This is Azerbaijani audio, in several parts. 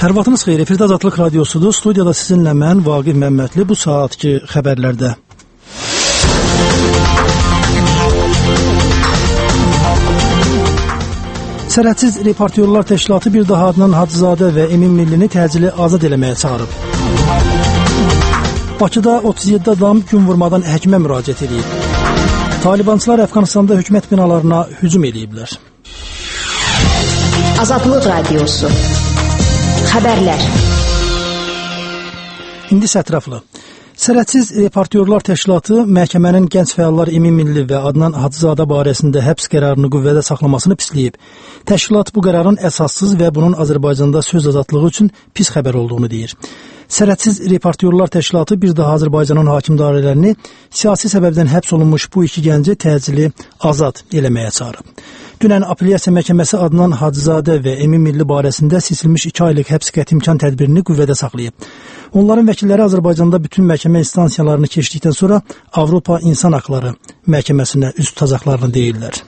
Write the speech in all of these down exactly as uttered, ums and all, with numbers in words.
Hər vaxtınız xeyir, efirdə Azadlıq Radiosudur. Studiyada sizinlə mən, Vaqif Məmmədli, bu saatki xəbərlərdə. Sərhədsiz Reportyorlar Təşkilatı bir daha Adnan Hacızadə və Emin Millini təcili azad eləməyə çağırıb. Bakıda otuz yeddi adam gün vurmadan həkimə müraciət edib. Talibançılar Əfqanistanda hökumət binalarına hücum ediblər. Azadlıq Radiosu. Xəbərlər. İndi sətraflı. Sərhədsiz Reportyorlar Təşkilatı məhkəmənin gənc fəallar Emin Milli və Adnan Hacızadə barəsində həbs qərarını qüvvədə saxlamasını pisləyib. Təşkilat bu qərarın əsassız və bunun Azərbaycanda söz azadlığı üçün pis xəbər olduğunu deyir. Sərhədsiz Reportyorlar Təşkilatı bir daha Azərbaycanın hakim dairələrini siyasi səbəbdən həbs olunmuş bu iki gənci təcili azad eləməyə çağırıb. Dünən Apellyasiya Məhkəməsi Adnan Hacızadə və Emin Milli barəsində seçilmiş iki aylıq həbs qəti imkan tədbirini qüvvədə saxlayıb. Onların vəkilləri Azərbaycanda bütün məhkəmə instansiyalarını keçdikdən sonra Avropa İnsan Haqları Məhkəməsinə üst tutacaqlarını deyirlər.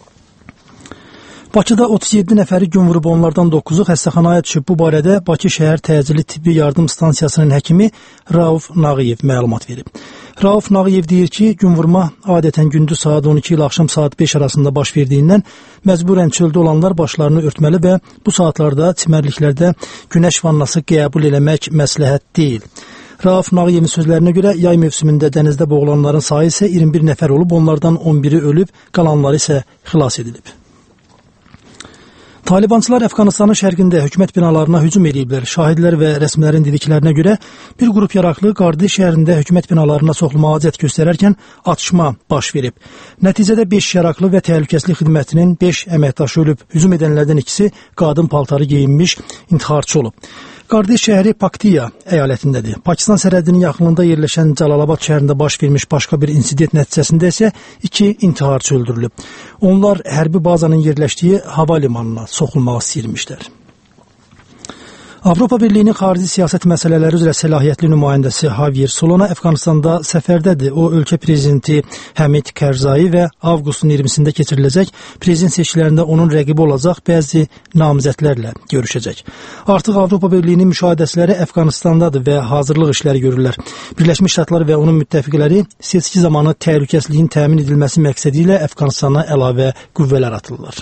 Bakıda otuz yeddi nəfəri gün vurub, onlardan doqquzu xəstəxanaya düşüb. Bu barədə Bakı şəhər təcili tibbi yardım stansiyasının həkimi Rauf Nağıyev məlumat verib. Rauf Nağıyev deyir ki, gün vurma adətən gündüz saat on iki ilə axşam saat beş arasında baş verdiyindən məcburən çöldə olanlar başlarını örtməli və bu saatlarda çimərliklərdə günəş vannası qəbul eləmək məsləhət deyil. Rauf Nağıyevin sözlərinə görə yay mövsümündə dənizdə boğulanların sayı isə iyirmi bir nəfər olub, onlardan on biri ölüb, qalanları isə xilas edilib. Talibançılar Əfqanistanın şərqində hökumət binalarına hücum ediblər. Şahidlər və rəsmilərin dediklərinə görə bir qrup yaraqlı Qardiş şəhərində hökumət binalarına çoxlu müalicət göstərərkən atışma baş verib. Nəticədə beş yaraqlı və təhlükəsizlik xidmətinin beş əməkdaşı ölüb. Hücum edənlərdən ikisi qadın paltarı geyinmiş intiharçı olub. Qardiş şəhəri Paktiya əyalətindədir. Pakistan sərhədinin yaxınlığında yerləşən Cəlalabad şəhərində baş vermiş başqa bir insident nəticəsində isə iki intiharçı öldürülüb. Onlar hərbi bazanın yerləşdiyi hava limanına soxulmaq istəyirmişlər. Avropa Birliyinin xarici siyasət məsələləri üzrə səlahiyyətli nümayəndəsi Javier Solana Əfqanistanda səfərdədir. O, ölkə prezidenti Həmid Kərzai və avqustun iyirmisində keçiriləcək prezident seçkilərində onun rəqibi olacaq bəzi namizədlərlə görüşəcək. Artıq Avropa Birliyinin müşahidəçiləri Əfqanistandadır və hazırlıq işləri görürlər. Birləşmiş Ştatlar və onun müttəfiqləri seçki zamanı təhlükəsizliyin təmin edilməsi məqsədi ilə Əfqanistana əlavə qüvvələr atırlar.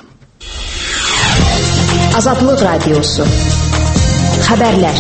Azadlıq Radiosu. Xəbərlər.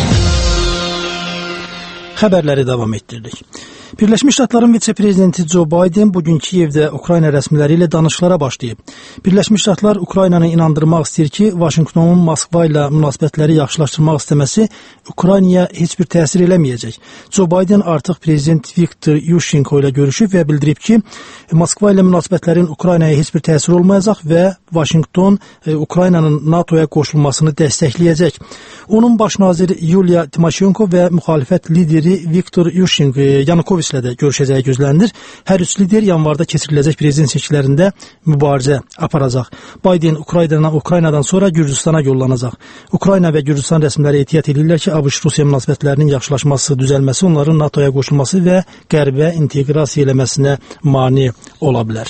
Xəbərləri davam etdirdik. Birləşmiş Ştatların vitse-prezidenti Joe Biden bugün Kiyevdə Ukrayna rəsmiləri ilə danışıqlara başlayıb. Birləşmiş Ştatlar Ukraynanı inandırmaq istəyir ki, Vaşinqtonun Moskva ilə münasibətləri yaxşılaşdırmaq istəməsi Ukraynaya heç bir təsir eləməyəcək. Joe Biden artıq prezident Viktor Yushchenko ilə görüşüb və bildirib ki, Moskva ilə münasibətlərin Ukraynaya heç bir təsir olmayacaq və Vaşinqton Ukraynanın NATOya qoşulmasını dəstəkləyəcək. Onun baş naziri Yuliya Timoşenko və müxalifət lideri Viktor Yushchenko Yanukovich ilə də görüşəcəyi gözlənilir. Hər üç lider yanvarda keçiriləcək prezident seçkilərində mübarizə aparacaq. Biden Ukraynadan, Ukraynadan sonra Gürcüstana yollanacaq. Ukrayna və Gürcüstan rəsmiləri ehtiyat edirlər ki, ABŞ-Rusiya münasibətlərinin yaxşılaşması, düzəlməsi onların NATOya qoşulması və qərbə inteqrasiya eləməsinə mane ola bilər.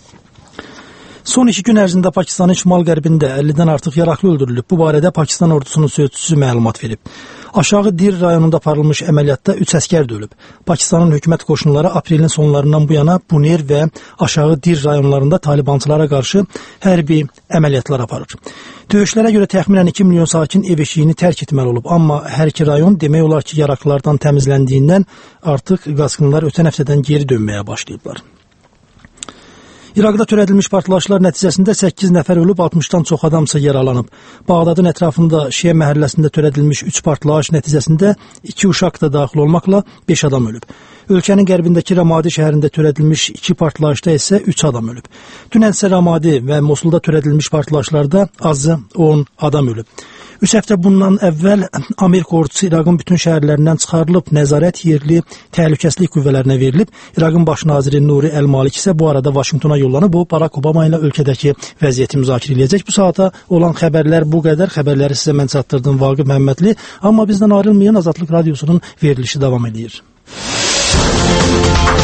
Son iki gün ərzində Pakistanın şimal-qərbində əllidən artıq yaraqlı öldürülüb. Bu barədə Pakistan ordusunun sözçüsü məlumat verib. Aşağı Dir rayonunda aparılmış əməliyyatda üç əskər də ölüb. Pakistanın hökumət qoşunları aprelin sonlarından bu yana Buner və Aşağı Dir rayonlarında talibançılara qarşı hərbi əməliyyatlar aparır. Döyüşlərə görə təxminən iki milyon sakin ev eşiyini tərk etməli olub. Amma hər iki rayon demək olar ki, yaraqlılardan təmizləndiyindən artıq qaçqınlar ötən həftədən geri dönməyə başlayıblar. İraqda törədilmiş partlayışlar nəticəsində səkkiz nəfər ölüb, altmışdan çox adamsa yaralanıb. Bağdadın ətrafında Şiə məhəlləsində törədilmiş üç partlayış nəticəsində iki uşaq da daxil olmaqla beş adam ölüb. Ölkənin qərbindəki Ramadi şəhərində törədilmiş iki partlayışda isə üç adam ölüb. Dünən isə Ramadi və Mosulda törədilmiş partlayışlarda azı on adam ölüb. Üç həftə bundan əvvəl Amerika ordusu İraqın bütün şəhərlərindən çıxarılıb, nəzarət yerli təhlükəsizlik qüvvələrinə verilib. İraqın baş naziri Nuri Əl-Malik isə bu arada Vaşinqtona yollanıb. O, Barack Obama ilə ölkədəki vəziyyəti müzakirə edəcək. Bu saata olan xəbərlər bu qədər. Xəbərləri sizə mən çatdırdım, Vaqif Məmmədli. Amma bizdən ayrılmayan Azadlıq Radiosunun verilişi davam edir.